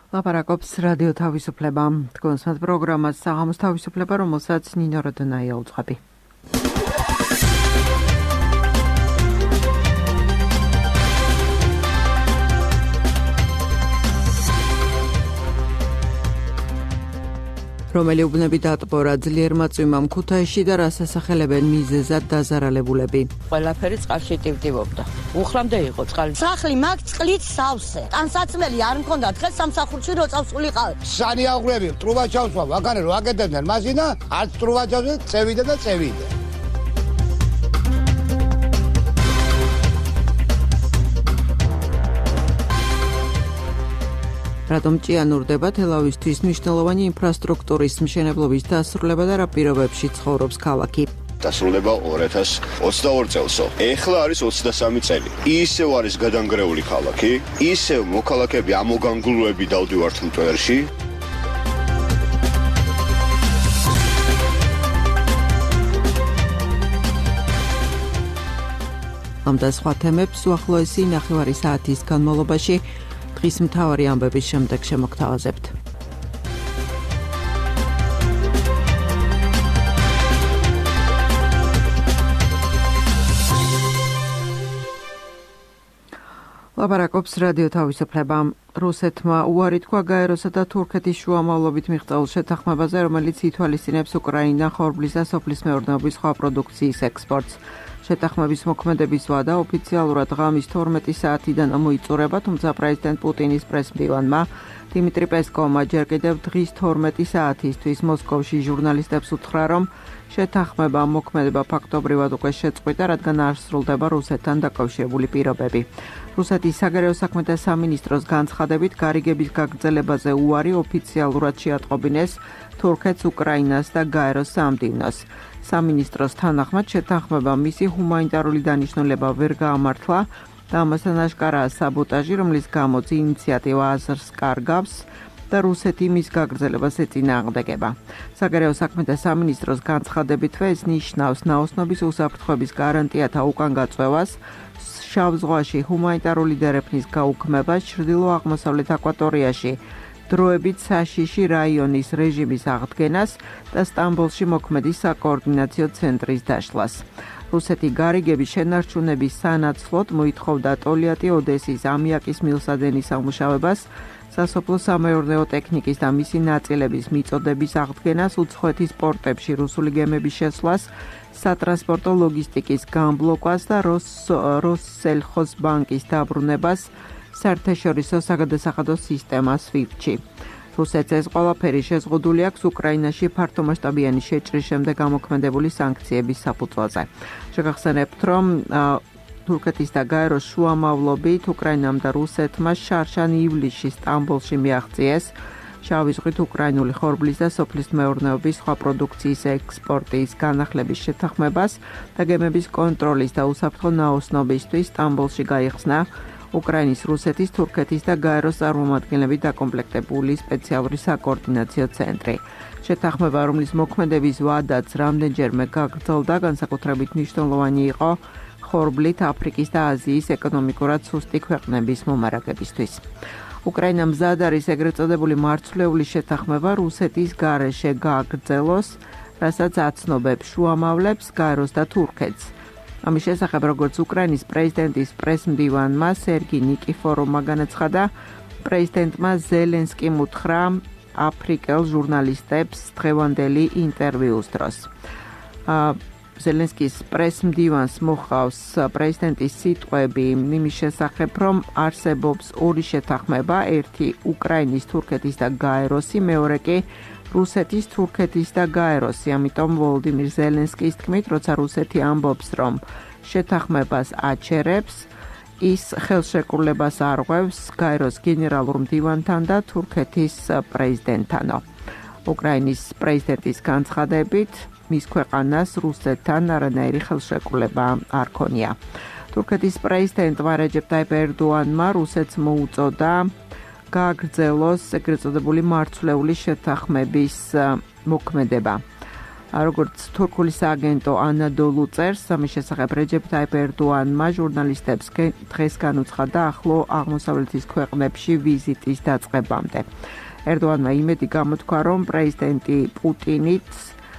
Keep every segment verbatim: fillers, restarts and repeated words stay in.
ლაპარაკობს რადიო თავისუფლება. თქვენს პროგრამას საღამოს თავისუფლება, რომელსაც ნინო როდონაია უძღვები. რომელი უბნები დატბორა ძლიერმა წვიმამ ქუთაისში და რას ასახელებენ მიზეზად დაზარალებულები. ყველაფერი წყალში ტივტივობდა. უხრამდე იყო წყალი. სახლი მაგ წყლით სავსე. ტანსაცმელი არ მქონდა დღეს სამსახურში რო წავსულიყავ. სანიაღვრები ტრუბაჩავს ვაგანე რო აკეთებდნენ მაშინა არც ტრუბაჩავზე წევიდა და წევიდა. რატომ ჭიანურდება თელავისთვის მნიშვნელოვანი ინფრასტრუქტურის მშენებლობის დასრულება და რა პირობებში ცხოვრობს ქალაქი? დასრულება ორი ათას ოცდაორი წელსო. ეხლა არის ოცდასამი წელი. ისევ არის გადანგრეული ქალაქი, ისევ მოქალაქეები ამოგანგულები დავდივართ მტვერში. ამ და სხვა თემებს უახლოესი ნახევარი საათის განმავლობაში დღის მთავარი ამბების შემდეგ შემოგთავაზებთ. ლაპარაკობს რადიო თავისუფლება. რუსეთმა უარი თქვა გაეროსა და თურქეთის შუამავლობით მიღწეულ შეთანხმებაზე, რომელიც ითვალისწინებს უკრაინა ხორბლის და სოფლის მეურნეობის სხვა პროდუქციის ექსპორტს. შეთანხმების მოქმედების ვადა ოფიციალურად ღამის თორმეტი საათიდან მოიწურება, თუმცა პრეზიდენტ პუტინის პრესმდივანმა დიმიტრი პესკოვმა ჯერ კიდევ დღის თორმეტი საათისთვის მოსკოვში ჟურნალისტებს უთხრა, რომ შეთანხმება მოქმედება ფაქტობრივად უკვე შეწყვიტა, რადგან არ სრულდება რუსეთთან დაკავშირებული პირობები. რუსეთის საგარეო საქმეთა სამინისტროს განცხადებით, გარიგების გაგრძელებაზე უარი ოფიციალურად შეატყობინეს თურქეთს, უკრაინას და გაეროს სამდივნოს. სამინისტროს თანახმად შეთანხმება მისი ჰუმანიტარული დანიშნულება ვერ გაამართლა და ამასთან აშკარაა საბოტაჟი, რომლის გამოც ინიციატივა აზრს კარგავს და რუსეთი მის გაგრძელებას ეწინააღმდეგება. საგარეო საქმეთა სამინისტროს განცხადებითვე ეს ნიშნავს ნაოსნობის უსაფრთხოების გარანტიათა უკან გაწევას, შავ ზღვაში ჰუმანიტარული დერეფნის გაუქმებას, ჩრდილო-აღმოსავლეთ აკვატორიაში დროებით საშიში რაიონის რეჟიმის აღდგენას და სტამბოლში მოქმედი საკოორდინაციო ცენტრის დაშლას. რუსეთი გარიგების შენარჩუნების სანაცვლოდ მოითხოვდა ტოლიატი ოდესის ამიაკის მილსადენის ამუშავებას, სასოფლო სამეურნეო ტექნიკის და მისი ნაწილების მიწოდების აღდგენას, უცხოეთის პორტებში რუსული გემების შესვლას, სატრანსპორტო ლოგისტიკის გამბლოკვას და როსსელხოს ბანკის დაბრუნებას საერთაშორისო საგადასახადო სისტემა სვიფტში. რუსეთს ეს ყველაფერი შეზღუდული აქვს უკრაინაში ფართომასშტაბიანი შეჭრის შემდეგ გამოქმედებული სანქციების საფუძველზე. შეგახსენებთ, რომ თურქეთის და გაეროს შუამავლობით უკრაინამ და რუსეთმა შარშან ივლისში სტამბოლში მიაღწიეს შავი ზღვით უკრაინული ხორბლის და სოფლის მეურნეობის სხვა პროდუქციის ექსპორტის განახლების შეთანხმებას და გემების კონტროლის და უსაფრთხო ნაოსნობისთვის სტამბოლში გაიხსნა უკრაინის, რუსეთის, თურქეთის და გაეროს წარმომადგენლები დაკომპლექტებული სპეციალური საკოორდინაციო ცენტრი. შეთანხმება, რომლის მოქმედების ვადაც რამდენჯერმე გაგრძელდა, განსაკუთრებით მნიშვნელოვანი იყო ხორბლით აფრიკის და აზიის ეკონომიკურად სუსტი ქვეყნების მომარაგებისთვის. უკრაინა მზად არის ეგრეთ წოდებული მარცვლეული შეთანხმება რუსეთის გარეშე გააგრძელოს, რასაც აცნობებს შუამავლებს, გაეროს და თურქეთს. ამის შესახებ, როგორც უკრაინის პრეზიდენტის პრესმდივანმა სერგი ნიკიფოროვმა განაცხადა, პრეზიდენტმა ზელენსკიმ უთხრა აფრიკელ ჟურნალისტებს დღევანდელი ინტერვიუს დროს. ზელენსკის პრესმდივანს მოჰყავს პრეზიდენტის სიტყვები იმის შესახებ, რომ არსებობს ორი შეთანხმება, ერთი უკრაინის, თურქეთის და გაეროსი, მეორე კი რუსეთის, თურქეთის და გაეროსი. ამიტომ ვოლოდიმირ ზელენსკის თქმით, როცა რუსეთი ამბობს, რომ შეთანხმებას აჩერებს, ის ხელშეკრულებას არღვევს გაეროს გენერალურ მდივანთან და თურქეთის პრეზიდენტთანო. უკრაინის პრეზიდენტის განცხადებით, მის ქვეყანას რუსეთთან არანაირი ხელშეკრულება არ ქონია. თურქეთის პრეზიდენტმა რეჯეპ ტაიპ ერდოანმა რუსეთს მოუწოდა გააგრძელოს ეგრეთ წოდებული მარცვლეული შეთანხმების მოქმედება. როგორც თურქული სააგენტო ანადოლუ წერს, ამის შესახებ რეჯეპ ტაიპ ერდოანმა ჟურნალისტებს დღეს განუცხადა ახლო აღმოსავლეთის ქვეყნებში ვიზიტის დაწყებამდე. ერდოანმა იმედი გამოთქვა, რომ პრეზიდენტი პუტინიც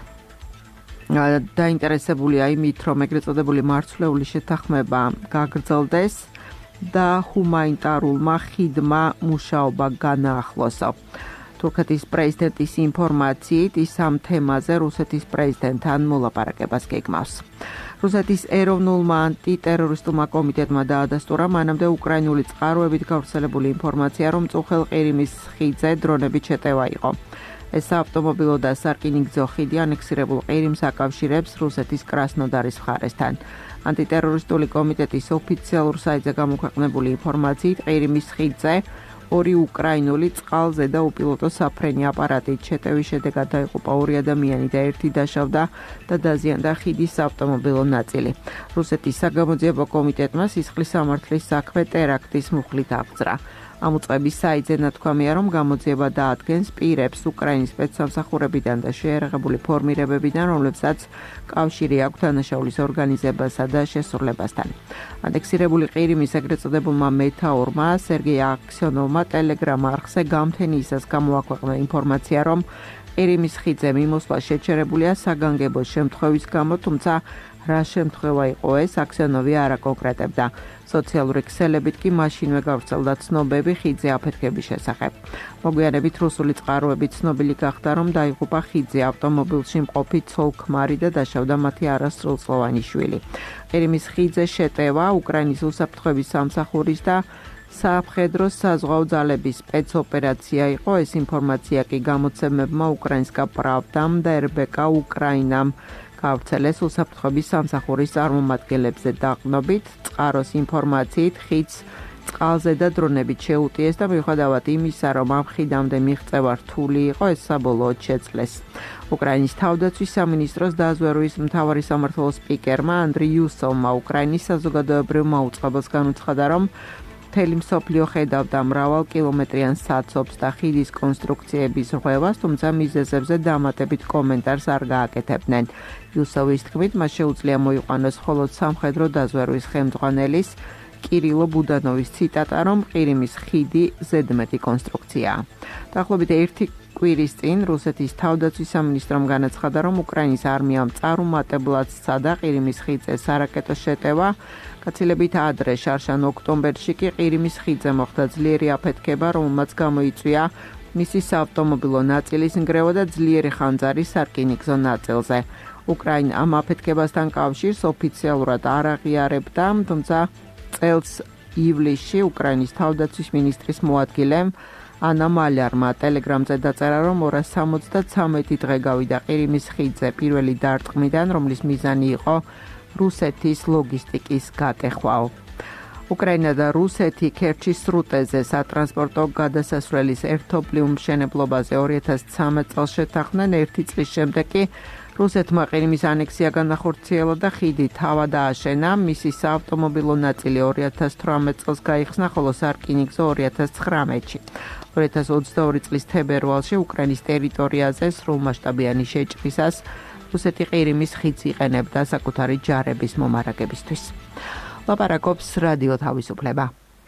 დაინტერესებულია იმით, რომ ეგრეთ წოდებული მარცვლეული შეთანხმება გაგრძელდეს და ჰუმანიტარულმა ხიდმა მუშაობა განაახლოსო. თურქეთის პრეზიდენტის ინფორმაციით ის ამ თემაზე რუსეთის პრეზიდენტთან მოლაპარაკებას გეგმავს. რუსეთის ეროვნულმა ანტიტერორისტულმა კომიტეტმა დაადასტურა მანამდე უკრაინული წყაროებით გავრცელებული ინფორმაცია, რომ წუხელ ყირიმის ხიდზე დრონებით შეტევა იყო. ეს ავტომობილო და სარკინიგზო ხიდი ანექსირებულ ყირიმს აკავშირებს რუსეთის კრასნოდარის მხარესთან. ანტიტერორისტული კომიტეტის ოფიციალურ საიტზე გამოქვეყნებული ინფორმაციით ყირიმის ხიდზე ორი უკრაინული წყალზე და უპილოტო საფრენი აპარატით შეტევის შედეგად დაიღუპა ორი ადამიანი და ერთი დაშავდა და დაზიანდა ხიდის ავტომობილო ნაწილი. რუსეთის საგამოძიებო კომიტეტმა სისხლის სამართლის საქმე ტერაქტის მუხლით აღძრა. ამ უწყების საიტზე ნათქვამია, რომ გამოძიება დაადგენს პირებს უკრაინის სპეცსამსახურებიდან და შეიარაღებული ფორმირებებიდან, რომლებსაც კავშირი აქვს დანაშაულის ორგანიზებასა და შესრულებასთან. ანექსირებული ყირიმის ეგრეთ წოდებულმა მეთაურმა სერგეი აქსიონოვმა ტელეგრამ არხზე გამთენიისას გამოაქვეყნა ინფორმაცია, რომ ყირიმის ხიდზე მიმოსვლა შეჩერებულია საგანგებო შემთხვევის გამო, თუმცა რა შემთხვევა იყო ეს, აქსიონოვი არ აკონკრეტებდა. სოციალური ქსელებით კი მაშინვე გავრცელდა ცნობები ხიდზე აფეთქების შესახებ. მოგვიანებით რუსული წყაროები ცნობილი გახდა, რომ დაიღუპა ხიდზე ავტომობილში მყოფი ცოლ-ქმარი და დაშავდა მათი არასრულწლოვანი შვილი. ყირიმის ხიდზე შეტევა უკრაინის უსაფრთხოების სამსახურის და სამხედრო საზღვაო ძალების სპეცოპერაცია იყო. ეს ინფორმაცია კი გამოცემებმა უკრაინსკა პრავდამ და er be ka უკრაინამ გავრცელეს უსაფრთხოების სამსახურის წარმომადგენლებზე დაყნობით. წყაროს ინფორმაციით ხიდს წყალზე და დრონებით შეუტიეს და მიუხედავად იმისა, რომ ამ ხიდამდე მიღწევა რთული იყო, ეს საბოლოოდ შეძლეს. უკრაინის თავდაცვის სამინისტროს დაზვერვის მთავარი სამმართველოს სპიკერმა ანდრი იუსოვმა უკრაინის საზოგადოებრივ მაუწყებელს განუცხადა, რომ მთელი მსოფლიო ხედავდა მრავალ კილომეტრიან საცობს და ხიდის კონსტრუქციების რღვევას, თუმცა მიზეზებზე დამატებით კომენტარს არ გააკეთებდნენ. იუსოვის თქმით, მას შეუძლია მოიყვანოს მხოლოდ სამხედრო დაზვერვის ხელმძღვანელის კირილო ბუდანოვის ციტატა, რომ ყირიმის ხიდი ზედმეტი კონსტრუქციაა. დაახლოებით ერთი კვირის წინ რუსეთის თავდაცვის სამინისტრომ განაცხადა, რომ უკრაინის არმიამ წარუმატებლად სცადა ყირიმის ხიდზე სარაკეტო შეტევა. გაცილებით ადრე შარშან ოქტომბერში კი ყირიმის ხიდზე მოხდა ძლიერი აფეთქება, რომელმაც გამოიწვია მისი საავტომობილო ნაწილის ნგრევა და ძლიერი ხანძარი სარკინიგზო ნაწილზე. უკრაინა ამ აფეთქებასთან კავშირს ოფიციალურად არ აღიარებდა, თუმცა წელს ივლისში უკრაინის თავდაცვის მინისტრის მოადგილემ ანა მალარმა ტელეგრამზე დაწერა, რომ ორას სამოცდათრამეტი დღე გავიდა ყირიმის ხიდზე პირველი დარტყმიდან, რომლის მიზანი იყო რუსეთის ლოგისტიკის გატეხვაო. უკრაინა და რუსეთი ქერჩის სრუტეზე სატრანსპორტო გადასასვლელის ერთობლივ მშენებლობაზე ორი ათას ცხრამეტ წელს შეთანხმდნენ, ერთი წლის შემდეგ კი რუსეთმა ყირიმის ანექსია განახორციელა და ხიდი თავად ააშენა. მისი საავტომობილო ნაწილი ორი ათას თვრამეტ წელს გაიხსნა, ხოლო სარკინიგზო ორი ათას ცხრამეტში. ორი ათას ოცდაორი წლის თებერვალში უკრაინის ტერიტორიაზე სრულმასშტაბიანი შეჭრისას რუსეთი ყირიმის ხიდს იყენებდა საკუთარი ჯარების მომარაგებისთვის. ლაპარაკობს რადიო თავისუფლება.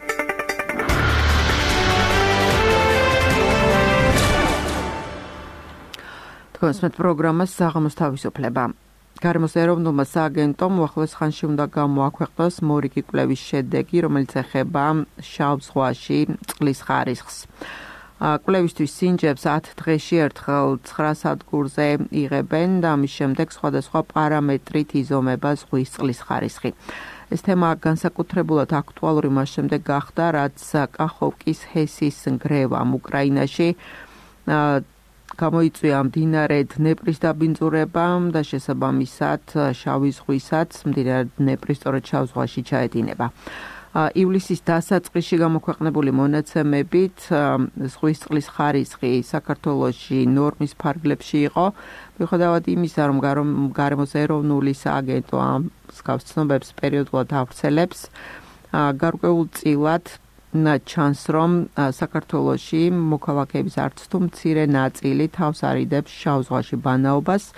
კონსმეთ პროგრამას საღამოს თავისუფლება. გარემოს ეროვნულმა სააგენტომ უახლოეს ხანში უნდა გამოაქვეყნოს მორიგი კვლევის შედეგი, რომელიც ეხება შავ ზღვაში წყლის ხარისხს. კვლევისთვის სინჯებს ათ დღეში ერთხელ ცხრა სადგურზე იღებენ და ამის შემდეგ სხვადასხვა პარამეტრით იზომება ზღვის წყლის ხარისხი. ეს თემა განსაკუთრებულად აქტუალური მას შემდეგ გახდა, რაც კახოვკის ჰესის ნგრევამ უკრაინაში გამოიწვია მდინარე დნეპრის დაბინძურებამ და შესაბამისად შავი ზღვისაც მდინარე დნეპრი სწორედ შავ ზღვაში ჩაედინება. ივლისის დასაწყისში გამოქვეყნებული მონაცემებით ზღვის წყლის ხარისხი საქართველოში ნორმის ფარგლებში იყო, მიუხედავად იმისა, რომ გარემოს ეროვნული სააგენტო ამ მსგავს ცნობებს პერიოდულად ავრცელებს, გარკვეულწილად ჩანს, რომ საქართველოში მოქალაქეების არც თუ მცირე ნაწილი თავს არიდებს შავ ზღვაში ბანაობას,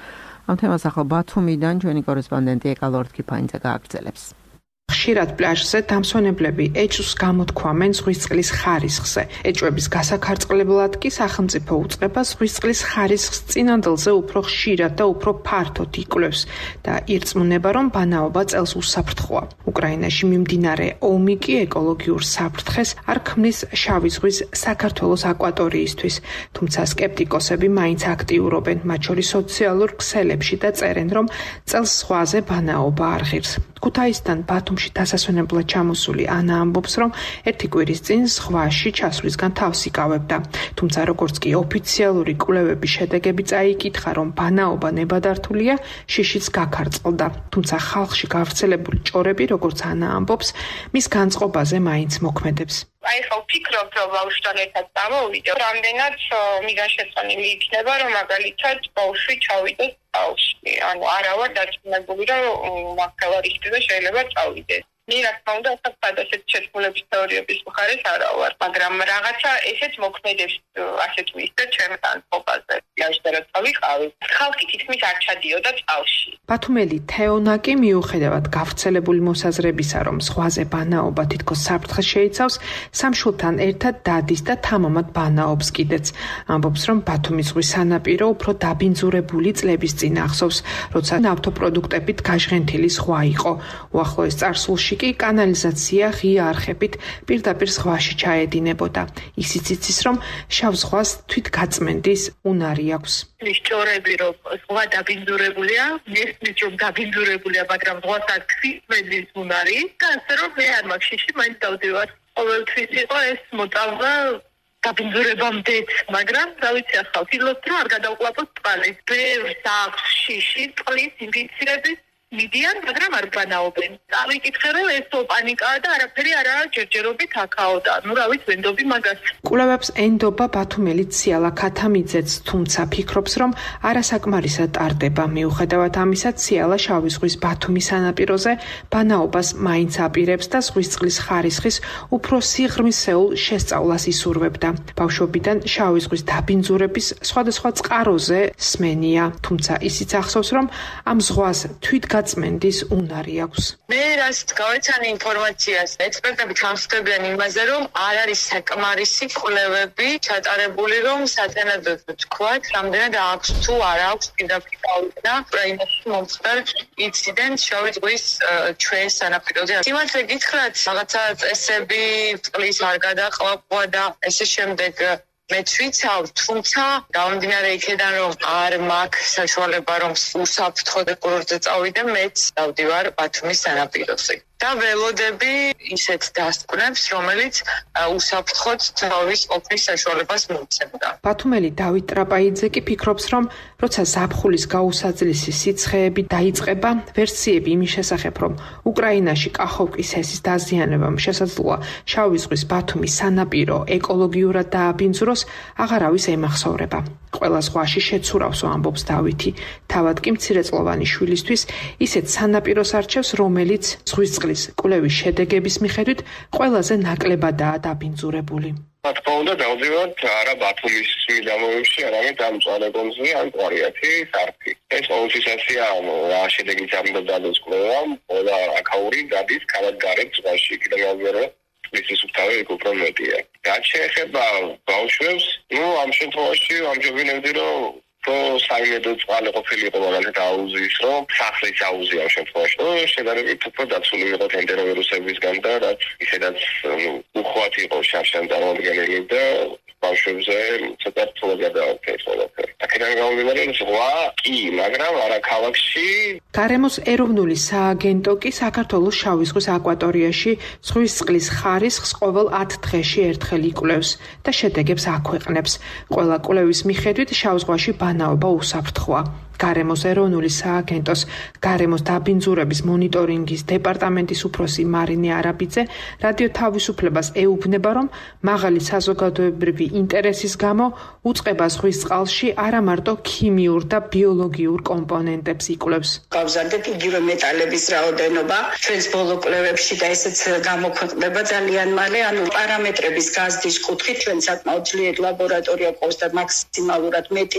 ამ თემას ახლა ბათუმიდან ჩვენი კორესპონდენტი ეკალორდ კიფანიძე გააგრძელებს. ხშირად პლაჟზე დამსვენებლები ეჭვს გამოთქვამენ ზღვისწყლის ხარისხზე. ეჭვების გასაქარწყლებლად კი სახელმწიფო უწყება ზღვისწყლის ხარისხს წინანდელზე უფრო ხშირად და უფრო ფართოდ იკვლევს და ირწმუნება, რომ ბანაობა წელს უსაფრთხოა. უკრაინაში მიმდინარე ომი კი ეკოლოგიურ საფრთხეს არ ქმნის შავი ზღვის საქართველოს აკვატორიისთვის, თუმცა სკეპტიკოსები მაინც აქტიურობენ, მათ შორის სოციალურ ქსელებში და წერენ, რომ წელს ზღვაზე ბანაობა არ ღირს. ქუთაისთან ბათუმში დასასვენებლად ჩამოსული ანა ამბობს, რომ ერთი კვირის წინ ზღვაში ჩასვლისგან თავს იკავებდა. თუმცა როგორც კი ოფიციალური კვლევების შედეგები წაიკითხა, რომ ბანაობა ნებადართულია, შიშიც გაქარწყლდა. თუმცა ხალხში გავრცელებული ჭორები, როგორც ანა ამბობს, მის განწყობაზე მაინც მოქმედებს. აი ხო ვფიქრობ, რომ ბავშვთან ერთად წამოვიდე, რამდენად მიგან შეწონილი იქნება, რომ მაგალითად ბავშვი ჩავიდეს ბავშვი. ანუ არა ვარ დარწმუნებული, რომ მაგალითად რიხდება და შეიძლება წავიდეს. მე რა თქმა უნდა, ასეთ შეთქმულების თეორიების მხარეს არა ვარ, მაგრამ რაღაცა ესეც მოქმედებს ასეთ ვისდა ჩემს განწყობაზე. იაშტერა წავიყავი. ხალხი თითქმის არ ჩადიოდა წყალში. ბათუმელი თეონა კი მიუხედავად გავრცელებული მოსაზრებისა, რომ ზღვაზე ბანაობა თითქოს საფრთხეს შეიცავს, სამშვილთან ერთად დადის და თამამად ბანაობს კიდეც. ამბობს, რომ ბათუმის ზღვის სანაპირო უფრო დაბინძურებული წლების წინ ახსოვს, როცა ნავთობპროდუქტებით გაჟღენთილი ზღვა იყო. უახლოეს წარსულში კი კანალიზაცია ღია არხებით პირდაპირ ზღვაში ჩაედინებოდა. ისიც იცის, რომ შავ ზღვას თვითგაწმენდის უნარი აქვს. ის ჭორები, რომ ზღვა დაბინძურებულია, მესმის რომ დაბინძურებულია, მაგრამ ზღვას არ ქცევს უნარი და ასე რომ მე არ მაქვს შიში, მაინც დავდივარ. ყოველთვის იყო ეს მოტალღა დაბინძურებამდეც, მაგრამ რა ვიცი ახლა ვთილობთ, რომ არ გადავყვაპოთ წყალი. ბევრს აქვს შიში წყლის ინფექციების მიდიან, მაგრამ არ ბანაობენ. წავიკითხე, რომ ეს პანიკაა და არაფერი არაა ჯერჯერობით აქაო და ნუ რა ვიცი, ვენდობი მაგას. კვლევებს ენდობა ბათუმელი ციალა ქათამიძეც, თუმცა ფიქრობს, რომ არასაკმარისად ტარდება. მიუხედავად ამისა, ციალა შავი ზღვის ბათუმის სანაპიროზე ბანაობას მაინც აპირებს და ზღვის წყლის ხარისხის უფრო სიღრმისეულ შესწავლას ისურვებდა. ბავშვობიდან შავი ზღვის დაბინძურების სხვადასხვა წყაროზე სმენია, თუმცა ისიც ახსოვს, რომ ამ ზღვას თვითგაწმენდის უნარი აქვს. მე რაც გავეცანი ინფორმაციას, ექსპერტები თანხმდებიან იმაზე, რომ არ არის საკმარისი კვლევები ჩატარებული, რომ სათანადოდ ვთქვათ, რამდენად აქვს თუ არ აქვს პირდაპირ გავლენა უკრაინაში მომხდარ ინციდენტს შავი ზღვის ჩვენ სანაპიროზე. სიმართლე გითხრათ, რაღაცა წესები წყლის არ გადაყლაპვა და ესე შემდეგ მეც ვიცავ, თუმცა გამომდინარე იქედან, რომ არ მაქვს საშუალება, რომ უსაფრთხო კურორტზე წავიდე, მეც დავდივარ ბათუმის სანაპიროზე. და ველოდები ისეთ დასკვნებს, რომელიც უსაფრთხოდ თავის ყოფნის საშუალებას მოიცემდა. ბათუმელი დავით ტრაპაიძე კი ფიქრობს, რომ როცა ზაფხულის გაუსაძლისი სიცხეები დაიწყება, ვერსიები იმის შესახებ, რომ უკრაინაში კახოვკის ჰესის დაზიანებამ შესაძლოა შავი ზღვის ბათუმის სანაპირო ეკოლოგიურად დააბინძუროს, აღარავის ემახსოვრება. ყველა ზღვაში შეცურავს, ამბობს დავითი. თავად კი მცირეწლოვანი შვილისთვის ისეთ სანაპიროს არჩევს, რომელიც ზღვის წყლის კვლევის შედეგების მიხედვით ყველაზე ნაკლებადაა დაბინძურებული. რა თქმა უნდა, დავდივართ არა ბათუმის მიდამოებში, არამედ ამ წვანებონზე, ან ყვარიათი, სარფი. ეს ყოველთვის ასეა, რა შედეგიც არ უნდა დადოს კვლევამ, ყველა აქაური გადის ქალაქ გარეთ ზღვაში, კიდევ გავიარო მისთვის უკთავე უფრო მეტია. რაც შეეხება ბავშვებს, ნუ ამ შემთხვევაში ამჯობინებდი, რომ რო საიმედო წყალი ყოფილიყო მაგალითად აუზის, რომ სახლის აუზი ამ შემთხვევაში, რომ შედარებით უფრო დაცული იყო ენტეროვირუსებისგან და რაც ისედაც უხვად იყო შარშან წარმოადგენელი და ბავშვებზე ცოტა რთულად გადააკეთეს ყველაფერი. აქედან გამომდინარე, ზღვა კი, მაგრამ არა ქალაქში. გარემოს ეროვნული სააგენტო კი საქართველოს შავი ზღვის აკვატორიაში ზღვის წყლის ხარისხს ყოველ ათ დღეში ერთხელ იკვლევს და შედეგებს აქვეყნებს. ყველა კვლევის მიხედვით შავ ზღვაში ბანაობა უსაფრთხოა. გარემოს ეროვნული სააგენტოს გარემოს დაბინძურების მონიტორინგის დეპარტამენტის უფროსი მარინე არაბიძე რადიო თავისუფლებას ეუბნება, რომ მაღალი საზოგადოებრივი ინტერესის გამო უწყება ზღვის წყალში არა მარტო ქიმიურ და ბიოლოგიურ კომპონენტებს იკვლევს. გავზარდეთ იგივე მეტალების რაოდენობა ჩვენს ბოლო კვლევებში და ესეც გამოქვეყნდება ძალიან მალე, ანუ პარამეტრების გაზრდის კუთხით ჩვენ საკმაოდ ძლიერი ლაბორატორია ყავს და მაქსიმალურად მეტი პარამეტრი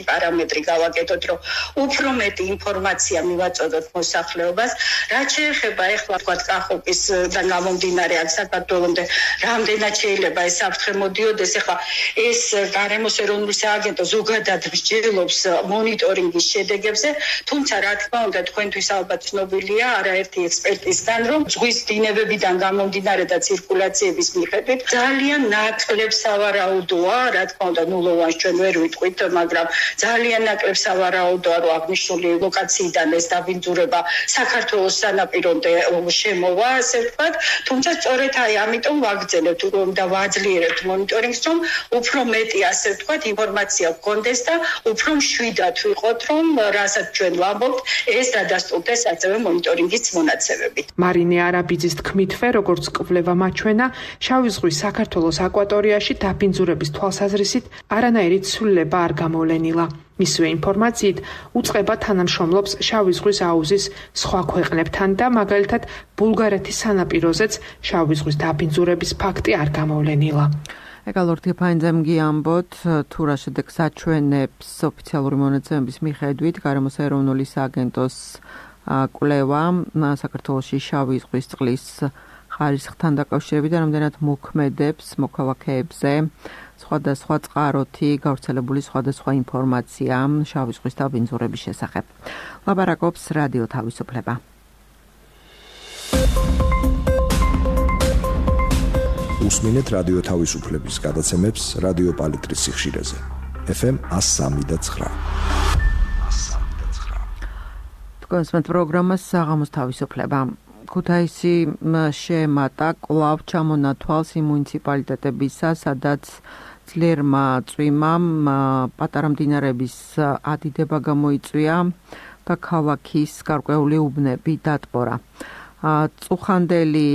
პარამეტრი გავაკეთოთ, რომ უფრო მეტი ინფორმაცია მივაწოდოთ მოსახლეობას, რაც შეეხება ეხლა თქვა კახოპისდან გამომდინარე აქ საქართველომდე რამდენად შეიძლება ეს საფრთხე მოდიოდეს, ეხლა ეს გარემოს ეროვნული სააგენტო ზოგადად მსჯელობს მონიტორინგის შედეგებზე, თუმცა რა თქმა უნდა თქვენთვის ალბათ ცნობილია არაერთი ექსპერტისგან, რომ ზღვის დინებებიდან გამომდინარე და ცირკულაციების მიხედვით ძალიან ნაკლებ სავარაუდოა, რა თქმა უნდა ნულოვანს ჩვენ ვერ ვიტყვით, მაგრამ ძალიან ნაკლებ სავარაუდოა, რომ აღნიშნული ლოკაციიდან ეს დაბინძურება საქართველოს სანაპირომდე შემოვა, ასე ვთქვათ, თუმცა სწორედ აი ამიტომ ვაგრძელებთ და ვაძლიერებთ მონიტორინგს, რომ უფრო მეტი, ასე ვთქვათ, ინფორმაცია გქონდეს და უფრო მშვიდად ვიყოთ, რომ რასაც ჩვენ ვამბობთ, ეს დადასტურდეს ასევე მონიტორინგის მონაცემებით. მარინე არაბიძის თქმითვე, როგორც კვლევა მაჩვენა, შავი ზღვის საქართველოს აკვატორიაში დაბინძურების თვალსაზრისით არანაირი ცვლილება არ გამოვლენილა. მისივე ინფორმაციით, უწყება თანამშრომლობს შავი ზღვის აუზის სხვა ქვეყნებთან და მაგალითად ბულგარეთის სანაპიროზეც შავი ზღვის დაბინძურების ფაქტი არ გამოვლენილა. ეკალორთი ფაინძემ გიამბოთ, თუ რა შედეგს აჩვენებს ოფიციალური მონაცემების მიხედვით გარემოს ეროვნული სააგენტოს კვლევა საქართველოში შავი ზღვის წყლის ხარისხთან დაკავშირებით და რამდენად მოქმედებს მოქალაქეებზე სხვადასხვა წყაროთი გავრცელებული სხვადასხვა ინფორმაცია შავი ზღვის დაბინძურების შესახებ. ლაპარაკობს რადიო თავისუფლება. უსმინეთ რადიო თავისუფლების გადაცემებს რადიო პალიტრის სიხშირეზე. ეფ ემ one oh three point nine. კონსმეთ პროგრამას საღამოს თავისუფლება. ქუთაისი შეემატა კვლავ ჩამონათვალს იმ მუნიციპალიტეტებისა, სადაც ძლიერმა წვიმამ პატარა მდინარეების ადიდება გამოიწვია და ქალაქის გარკვეული უბნები დატბორა. წუხანდელი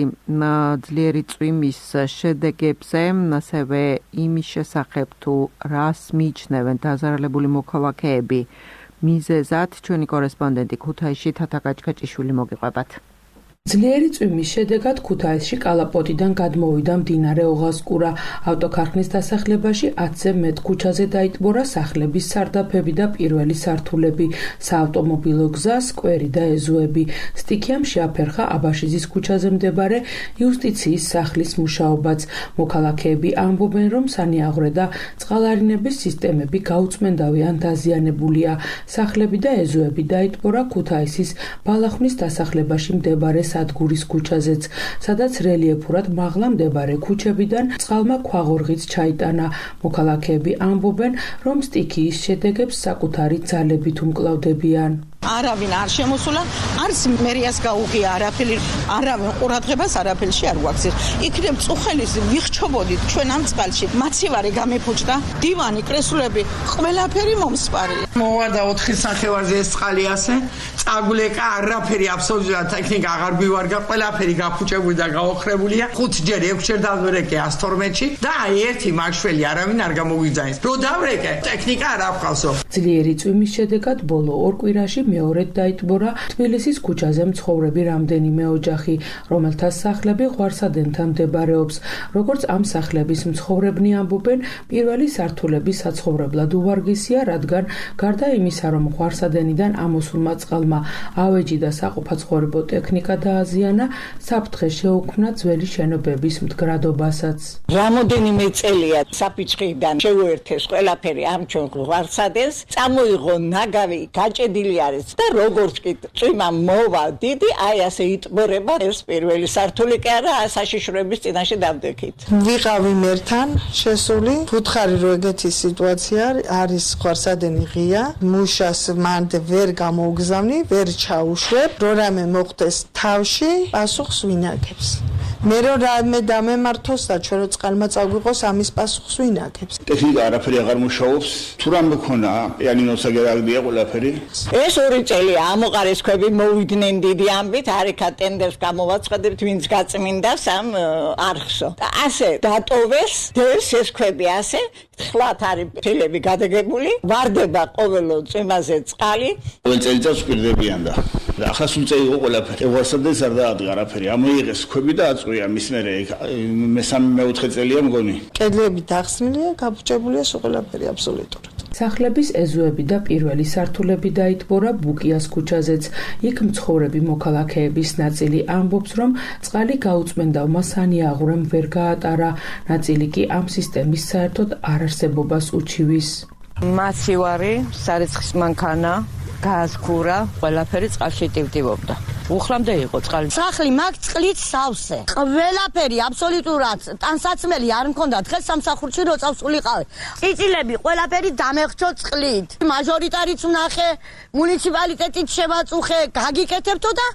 ძლიერი წვიმის შედეგებზე, ასევე იმის შესახებ თუ რას მიიჩნევენ დაზარალებული მოქალაქეები, მიზეზად ჩვენი კორესპონდენტი ქუთაისში თათა გაჭგაჭიშვილი მოგიყვებათ. ძლიერი წვიმის შედეგად ქუთაისში კალაპოტიდან გადმოვიდა მდინარე ოღასკურა. ავტოქარხნის დასახლებაში ათზე მეტ ქუჩაზე დაიტბორა სახლების სარდაფები და პირველი სართულები, საავტომობილო გზა, სკვერი და ეზოები. სტიქიამ შეაფერხა აბაშიძის ქუჩაზე მდებარე იუსტიციის სახლის მუშაობაც. მოქალაქეები ამბობენ, რომ სანიაღვრე და წყალარინების სისტემები გაუწმენდავი ან დაზიანებულია. სახლები და ეზოები დაიტბორა ქუთაისის ბალახნის დასახლებაში მდებარე სადგურის ქუჩაზეც, სადაც რელიეფურად მაღლა მდებარე ქუჩებიდან წყალმა ქვაღორღიც ჩაიტანა. მოქალაქეები ამბობენ, რომ სტიქიის შედეგებს საკუთარი ძალებით უმკლავდებიან. არავინ არ შემოსულა, არც მერიას გაუღია არაფერი, არავინ ყურადღებას არაფერში არ გვაქცევს. იქნებ წუხელის ვიხჩობოდით ჩვენ ამ წყალში. მაცივარი გამიფუჭდა, დივანი, კრესლები, ყველაფერი მომსპარია. მოვარდა ოთხი სახევარზე ეს წყალი ასე, წაგულეკა არაფერი აბსოლუტურად ტექნიკა აღარ მივარგა, ყველაფერი გაფუჭებული და გაოხრებულია. ხუთჯერ, ექვსჯერ დავდვრეკე one twelve-ში და აი ერთი მაშველი არავინ არ გამოგვიძაინს. რო დავრეკე, ტექნიკა არ აქვს. ძლიერი წვიმის შედეგად ბოლო ორ კვირაში მეორედ დაიტბორა თბილისის ქუჩაზე მცხოვრები რამდენიმე ოჯახი, რომელთა სახლები ღვარსადენთან მდებარეობს. როგორც ამ სახლების მცხოვრებნი ამბობენ, პირველი სართულები საცხოვრებლად უვარგისია, რადგან გარდა იმისა, რომ ღვარსადენიდან ამოსულმა წყალმა ავეჯი და საყოფაცხოვრებო ტექნიკა დააზიანა, საფრთხე შეუქმნა ძველი შენობების მდგრადობასაც. რამოდენიმე წელია საფიჩხიდან შეუერთეს ყველაფერი ამ ჩვენ ღვარსადენს, წამოიღო ნაგავი, გაჭედილი არის და როგორც კი წვიმა მოვა დიდი, აი ასე იტბორება ეს პირველი სართული კი არა, საშიშროების წინაშე დავდექით. ვიყავი მერთან შესული, ვუთხარი რომ ეგეთი სიტუაცია არის, ღვარსადენი ღია, მუშას მანდ ვერ გამოუგზავნი, ვერ ჩაუშვებ, რო რამე მოხდეს თავში, პასუხს ვინაგებს. მე რო რამე დამემართოს და ჩვენ რო წყალმა წაგვიყოს, ამის პასუხს ვინაგებს. ტექნიკა არაფერი აღარ მუშაობს, თუ რამე ქონა, პიანინოს აგერაგდია ყველაფერი. ეს ორი წელია ამოყარეს ქვები მოვიდნენ დიდი ამბით, არიქა ტენდერს გამოვაცხადებთ, ვინც გაწმინდა სამ არხსო. ასე დატოვეს დევს ეს ქვები ასე, ხლათ არის ფილები გადაგებული, ვარდება ყოველო წვიმაზე წყალი. ყოველ წელიწადს ვპირდებიან და ახლა სულ წელი იყო ყველაფერი. ევარსადენს არ დაადგა არაფერი. ამოიღეს ქვები და აწყვია მის მერე მესამე მეოთხე წელია მგონი. კედლები დახსნილია, გაფუჭებულია სულ ყველაფერი აბსოლუტურად. სახლების ეზოები და პირველი სართულები დაიტბორა ბუკიას ქუჩაზეც. იქ მცხოვრები მოქალაქეების ნაწილი ამბობს, რომ წყალი გაუწმენდავმა სანიაღვრემ ვერ გაატარა. ნაწილი კი ამ სისტემის საერთოდ არარსებობას უჩივის. მაცივარი, სარიცხის მანქანა, გაზგურა, ყველაფერი წყალში ტივტივობდა. უხლამდე იყო წყალი. სახლი მაგ წყლით სავსე. ყველაფერი აბსოლუტურად ტანსაცმელი არ მქონდა. დღეს სამსახურში რო წავსულიყავი. წიწილები ყველაფერი დამეხრჩო წყლით. მაჟორიტარიც ვნახე, მუნიციპალიტეტით შევაწუხე, გაგიკეთებთო და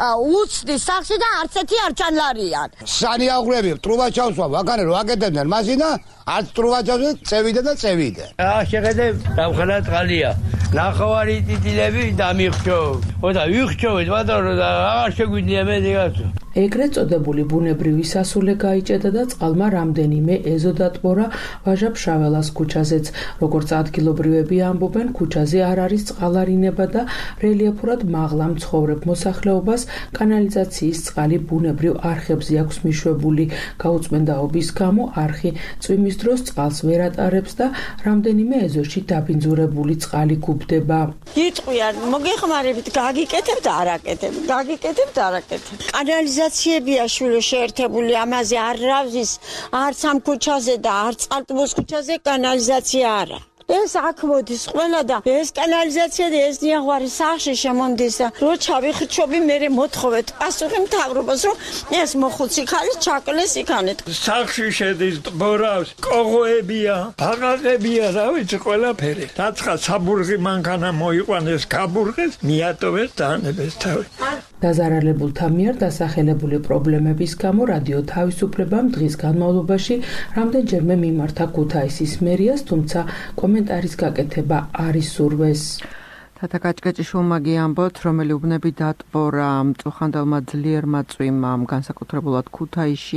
უცდი სახლში და არც ერთი არ ჩანლარიან. სანიაღვრები ტრუბაჩავსვა ვაკანე რო აკეთებდნენ მასინა არც ტრუბაჩავზე წევიდა და წევიდა. აა შეხედე დავხელა წყალია. ნახევარი ტიტილები დამიხრჩო. ოდა ვიხრჩოვეთ ბატონო და აღარ შეგვიძლია მე დიგაცო. ეგრეთ წოდებული ბუნებრივი სასულე გაიჭედა და წყალმა რამდენიმე ეზო დატბორა ვაჟა-ფშაველას ქუჩაზეც. როგორც ადგილობრივები ამბობენ, ქუჩაზე არ არის წყალარინება და რელიეფურად მაღლა მცხოვრებ მოსახლეობას კანალიზაციის წყალი ბუნებრივ არხებზე აქვს მიშვებული. გაუწმენდაობის გამო არხი წვიმის დროს წყალს ვერ ატარებს და რამდენიმე ეზოში დაბინძურებული წყალი გუბდება. იტყვიან, მოგეხმარებით, გაგიკეთებ და არაკეთებ, გაგიკეთებ და არაკეთებ. კანალიზაციებია შვილო შეერთებული, ამაზე არ რავზის, არც ამ ქუჩაზე და არც წყალტუბოს ქუჩაზე კანალიზაცია არა. ეს აქ მოდის ყველა და ეს კანალიზაცია და ეს ნიაღვარი სახში შემონდის და რო ჩავიხრჩობი მე მოთხოვეთ პასუხი მთავრობას რომ ეს მოხუცი ხალი ჩაკლეს იქანეთ. სახში შედის ბორავს, კოღოებია, ბაღაყებია, რა ვიცი ყველაფერი. დაცხა საბურღი მანქანა მოიყვანეს, გაბურღეს, მიატოვეს და ანებეს თავი. დაზარალებულთა მიერ დასახელებული პრობლემების გამო რადიო თავისუფლებამ დღის განმავლობაში რამდენჯერმე მიმართა ქუთაისის მერიას, თუმცა კომენტარის გაკეთება არ ისურვეს. თათა კაჭკაჭიშვილმა ამბობთ, რომელი უბნები დატბორა მწუხანდელმა ძლიერმა წვიმამ, განსაკუთრებულად ქუთაისში,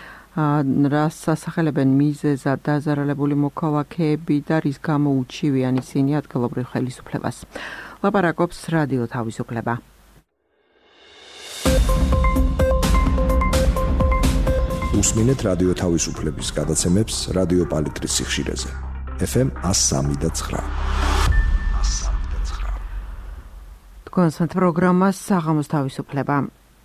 რას ასახელებენ მიზეზად დაზარალებული მოქალაქეები და რის გამო უჩივიან ისინი ადგილობრივ ხელისუფლებას. ლაპარაკობს რადიო თავისუფლება. უსმინეთ რადიო თავისუფლების გადაცემებს რადიო პალიტრის სიხშირეზე. ეფ ემ one oh three point nine. თქვენს პროგრამას საღამოს თავისუფლება.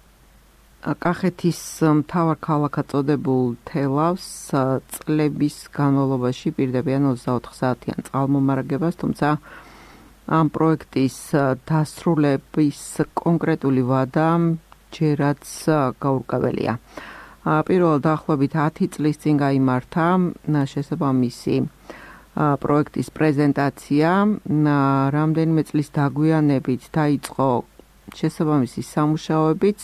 კახეთის მთავარ ქალაქად წოდებულ თელავს წლების განმავლობაში პირდებიან ოცდაოთხ საათიან წყალმომარაგებას, თუმცა ამ პროექტის დასრულების კონკრეტული ვადა ჯერაც გაურკვეველია. პირველად დაახლოებით ათი წლის წინ გაიმართა შესაბამისი პროექტის პრეზენტაცია, რამდენიმე წლის დაგვიანებით დაიწყო შესაბამისი სამუშაოებიც,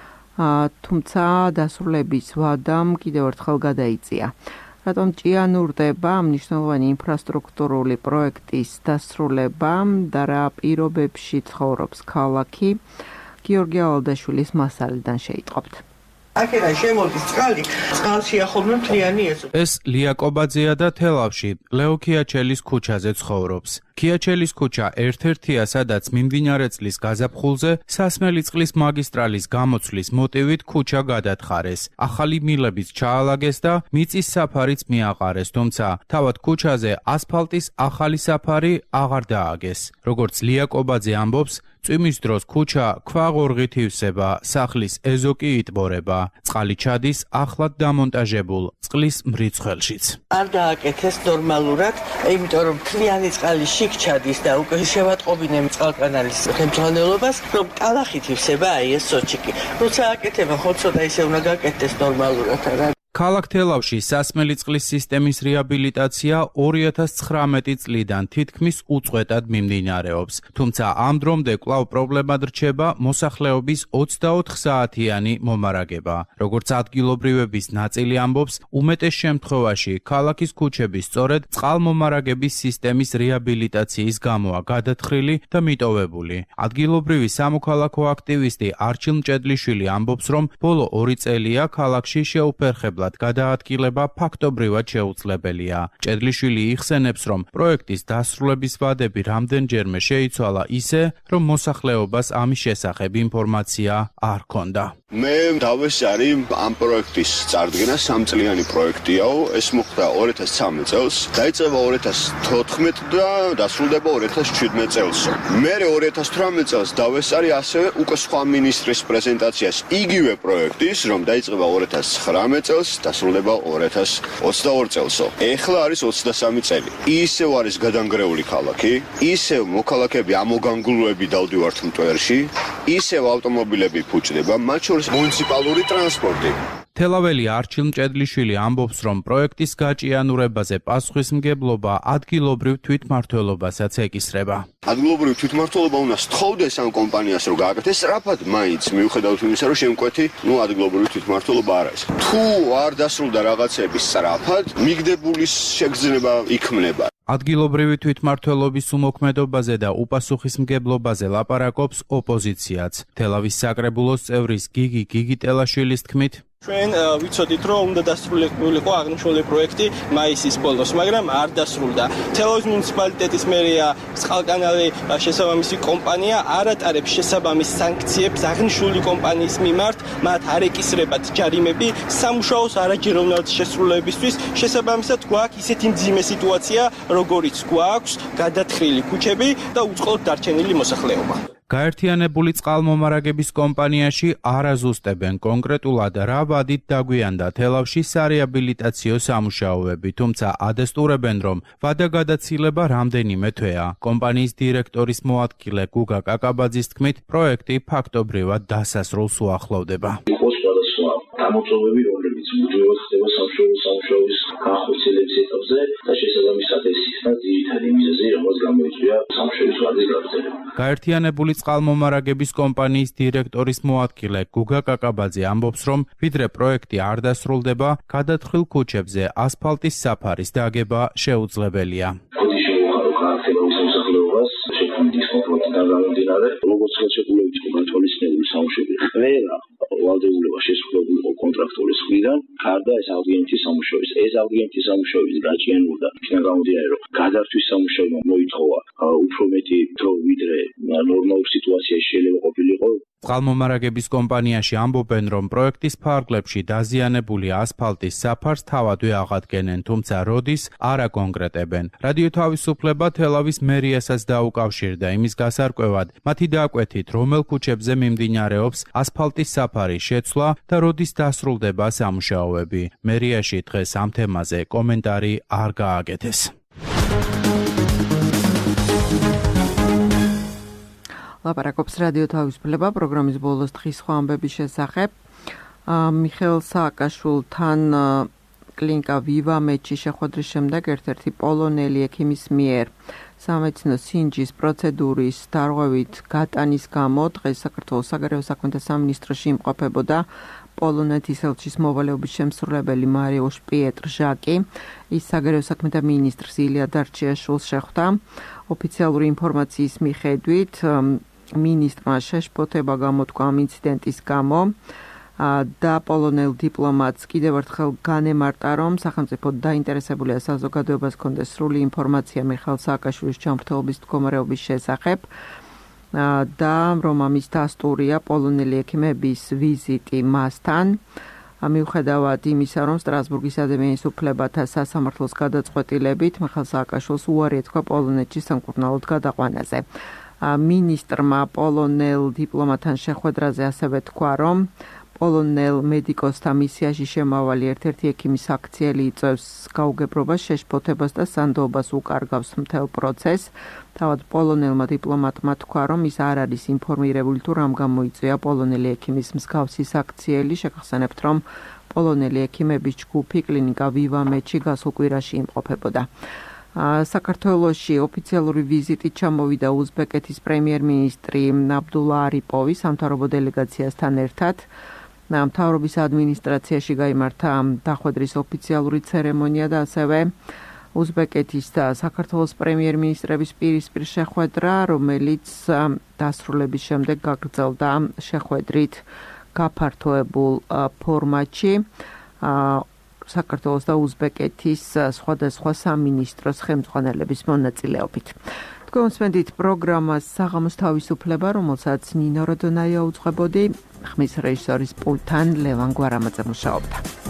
თუმცა დასრულების ვადამ კიდევ ერთხელ გადაიწია. რატომ ჭიანურდება მნიშვნელოვანი ინფრასტრუქტურული პროექტის დასრულება და რა პირობებში ცხოვრობს ქალაქი? გიორგი ავალდაშვილის მასალიდან შეიტყობთ. აქედან შემოდის წყალი, წყალში ახალმე მთლიანი ეზო. ეს ლია კობაძეა და თელავში ლეო ქიაჩელის ქუჩაზე ცხოვრობს. ქიაჩელის ქუჩა ერთ-ერთია, სადაც მიმდინარე წლის გაზაფხულზე სასმელი წყლის მაგისტრალის გამოცვლის მოტივით ქუჩა გადათხარეს. ახალი მილებიც ჩაალაგეს და მიწის საფარიც მიაყარეს, თუმცა თავად ქუჩაზე ასფალტის ახალი საფარი აღარ დააგეს. როგორც ლია კობაძე ამბობს, წვიმის დროს ქუჩა ქვაღორღით ივსება, სახლის ეზო კი იტბორება. წყალი ჩადის ახლად დამონტაჟებულ წყლის მრიცხველშიც. არ დააკეთეს ნორმალურად, იმიტომ რომ მთლიანი წყალი შიგ ჩადის და უკვე შევატყობინე წყალკანალის ხელმძღვანელობას, რომ ტალახით ივსება აი ეს სოჩიკი. როცა აკეთება, ხო ცოტა ისე უნდა გაკეთდეს ნორმალურად რა. ქალაქ თელავში სასმელი წყლის სისტემის რეაბილიტაცია ორი ათას ცხრამეტი წლიდან თითქმის უწყვეტად მიმდინარეობს. თუმცა ამ დრომდე კვლავ პრობლემად რჩება მოსახლეობის ოცდაოთხ საათიანი მომარაგება. როგორც ადგილობრივების ნაწილი ამბობს, უმეტეს შემთხვევაში ქალაქის ქუჩები სწორედ წყალმომარაგების სისტემის რეაბილიტაციის გამოა გადათხრილი და მიტოვებული. ადგილობრივი სამოქალაქო აქტივისტი არჩილ მჭედლიშვილი ამბობს, რომ ბოლო ორი წელია ქალაქში შეუფერხებლად გადაადგილება ფაქტობრივად შეუძლებელია. ჭედლიშვილი იხსენებს, რომ პროექტის დასრულების ვადები რამდენჯერმე შეიცვალა ისე, რომ მოსახლეობას ამის შესახებ ინფორმაცია არ ჰქონდა. მე დავესწარი ამ პროექტის წარდგენა სამწლიანი პროექტიაო, ეს მოხდა ორი ათას ცხრამეტ წელს, დაიწყება ორი ათას თოთხმეტ და დასრულდება ორი ათას შვიდმეტ წელს. მე ორი ათას თვრამეტ წელს დავესწარი ასევე უკვე სხვა მინისტრის პრეზენტაციას იგივე პროექტის, რომ დაიწყება ორი ათას ცხრამეტ წელს, დასრულდება ორი ათას ოცდაორი წელსო. ეხლა არის ოცდასამი წელი. ისევ არის გადანგრეული ქალაქი, ისევ მოქალაქეები ამოგანგულოები დავდივართ მტვერში, ისევ ავტომობილები ფუჭდება, მათ შორის მუნიციპალური ტრანსპორტი. თელაველი არჩილ მჭედლიშვილი ამბობს, რომ პროექტის გაჭიანურებაზე პასუხისმგებლობა ადგილობრივ თვითმმართველობასაც ეკისრება. ადგილობრივი თვითმმართველობა უნდა სთხოვდეს ამ კომპანიას, რომ გააკეთეს სწრაფად, მაინც მიუხედავად იმისა, რომ შემკვეთი, ნუ ადგილობრივი თვითმმართველობა არ არის. თუ არ დასრულდა რაღაცები სწრაფად, მიგდებული შეგრძნება იქმნება. ადგილობრივი თვითმმართველობის უმოქმედობაზე და უპასუხისმგებლობაზე ლაპარაკობს ოპოზიციაც. თელავის საკრებულოს წევრის გიგი გიგიტელაშვილის თქმით, ჩვენ ვიცოდით, რომ უნდა დასრულიყო აღნიშნული პროექტი მაისის ბოლოს, მაგრამ არ დასრულდა. თელავის მუნიციპალიტეტის მერია წყალკანალი შესაბამისი კომპანია არ ატარებს შესაბამის სანქციებს აღნიშნული კომპანიის მიმართ, მათ არ ეკისრებათ ჯარიმები სამუშაოს არაჯეროვნად შესრულებისთვის. შესაბამისად გვაქვს ისეთი მძიმე სიტუაცია, როგორიც გვაქვს გადათხრილი ქუჩები და უწყლოდ დარჩენილი მოსახლეობა. გაერთიანებული წყალმომარაგების კომპანიაში არ აზუსტებენ კონკრეტულად რა ვადით დაგვიანდა თელავში სარეაბილიტაციო სამუშაოები, თუმცა ადესტურებენ, რომ ვადაგადაცილება რამდენიმე თვეა. კომპანიის დირექტორის მოადგილე გუგა კაკაბაძის თქმით, პროექტი ფაქტობრივად დასასრულს უახლოვდება. იყო სხვადასხვა გამოწვევები, რომლებიც მუდმივად ხდება სამშობლო სამუშაოების განხორციელების ეტაპზე და შესაბამისად ეს იქნა ძირითადი მიზეზი, რომელიც გამოიწვია სამუშაოების ვადის გაგრძელება. გაერთიანებული წყალმომარაგების კომპანიის დირექტორის მოადგილე გუგა კაკაბაძე ამბობს, რომ ვიდრე პროექტი არ დასრულდება, გადათხილ ქუჩებზე ასფალტის საფარის დაგება შეუძლებელია. როგორც ხელშეკრულებით იყო გათვალისწინებული სამუშაოები, ყველა ვალდებულება შესრულებული იყო კონტრაქტორის მხრიდან, გარდა ეს აღდგენითი სამუშაოების. ეს აღდგენითი სამუშაოების გაჭიანურდა, იქიდან გამომდინარე, რომ გადართვის სამუშაოებმა მოითხოვა უფრო მეტი დრო, ვიდრე ნორმალურ სიტუაციაში შეიძლება ყოფილიყო. წყალმომარაგების კომპანიაში ამბობენ, რომ პროექტის ფარგლებში დაზიანებული ასფალტის საფარს თავადვე აღადგენენ, თუმცა როდის არ აკონკრეტებენ. რადიო თავისუფლება თელავის მერიასაც დაუკავშირდა იმის გასარკვევად, მათი დაკვეთით, რომელ ქუჩებზე მიმდინარეობს ასფალტის საფარის შეცვლა და როდის დასრულდება სამუშაოები. მერიაში დღეს ამ თემაზე კომენტარი არ გააკეთეს. ლაპარაკობს რადიო თავისუფლება პროგრამის ბოლოს დღის სხვა ამბების შესახებ. მიხეილ სააკაშვილთან კლინიკა ვივა მეჩი შეხვედრის შემდეგ ერთ-ერთი პოლონელი ექიმის მიერ სამედიცინო სინჯის პროცედურის დარღვევით გატანის გამო დღეს საქართველოს საგარეო საქმეთა სამინისტროში იმყოფებოდა პოლონეთის ელჩის მოვალეობის შემსრულებელი მარიუშ პიეტრ ჟაკი. ის საგარეო საქმეთა მინისტრს ილია დარჩიაშვილს შეხვდა. ოფიციალური ინფორმაციის მიხედვით მინისტრმა შეშფოთება გამოთქვა ამ ინციდენტის გამო და პოლონელ დიპლომატს კიდევ ერთხელ განემარტა, რომ სახელმწიფო დაინტერესებულია საზოგადოებას ჰქონდეს სრული ინფორმაცია მიხეილ სააკაშვილის ჩამრთელობის მდგომარეობის შესახებ და რომ ამის დასტურია პოლონელი ექიმების ვიზიტი მასთან. მიუხედავად იმისა, რომ სტრასბურგის ადამიანის უფლებათა სასამართლოს გადაწყვეტილებით მიხეილ სააკაშვილს უარი ეთქვა პოლონეთში სამკურნალოდ გადაყვანაზე. მინისტრმა პოლონელ დიპლომატთან შეხვედრაზე ასევე თქვა, რომ პოლონელ მედიკოსთა მისიაში შემავალი ერთ-ერთი ექიმის აქციელი იწვევს გაუგებრობას, შეშფოთებას და სანდოობას უკარგავს მთელ პროცესს. თავად პოლონელმა დიპლომატმა თქვა, რომ ის არ არის ინფორმირებული თუ რამ გამოიწვია პოლონელი ექიმის მსგავსი აქციელი. შეგახსენებთ, რომ პოლონელი ექიმების ჯგუფი კლინიკა ვივა მეჩი გასულ კვირაში იმყოფებოდა. საქართველოში ოფიციალური ვიზიტით ჩამოვიდა უზბეკეთის პრემიერ-მინისტრი აბდულა არიპოვი სამთავრობო დელეგაციასთან ერთად. მთავრობის ადმინისტრაციაში გაიმართა დახვედრის ოფიციალური ცერემონია და ასევე უზბეკეთის და საქართველოს პრემიერ-მინისტრების პირისპირ შეხვედრა, რომელიც დასრულების შემდეგ გაგრძელდა შეხვედრით გაფართოებულ ფორმატში. საქართველოს და უზბეკეთის სხვადასხვა სამინისტროს ხელმძღვანელების მონაწილეობით. თქვენსმენდით პროგრამას საღამოს თავისუფლება, რომელსაც ნინო როდონაია უძღვებოდი, ხმის რეჟისორის პულტთან ლევან გვარამაძე მუშაობდა.